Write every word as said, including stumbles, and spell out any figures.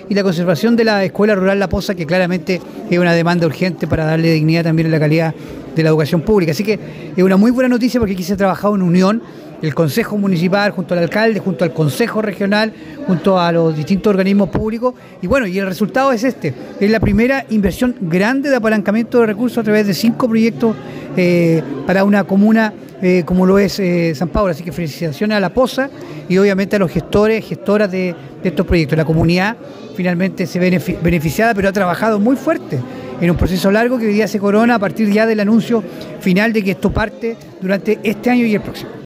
y la conservación de la Escuela Rural La Poza, que claramente es una demanda urgente para darle dignidad también a la calidad de la educación pública. Así que es una muy buena noticia porque aquí se ha trabajado en unión el Consejo Municipal, junto al alcalde, junto al Consejo Regional, junto a los distintos organismos públicos, y bueno, y el resultado es este, es la primera inversión grande de apalancamiento de recursos a través de cinco proyectos eh, para una comuna eh, como lo es eh, San Pablo, así que felicitaciones a La Poza y obviamente a los gestores, gestoras de, de estos proyectos. La comunidad finalmente se ve beneficiada, pero ha trabajado muy fuerte en un proceso largo que hoy día se corona a partir ya del anuncio final de que esto parte durante este año y el próximo.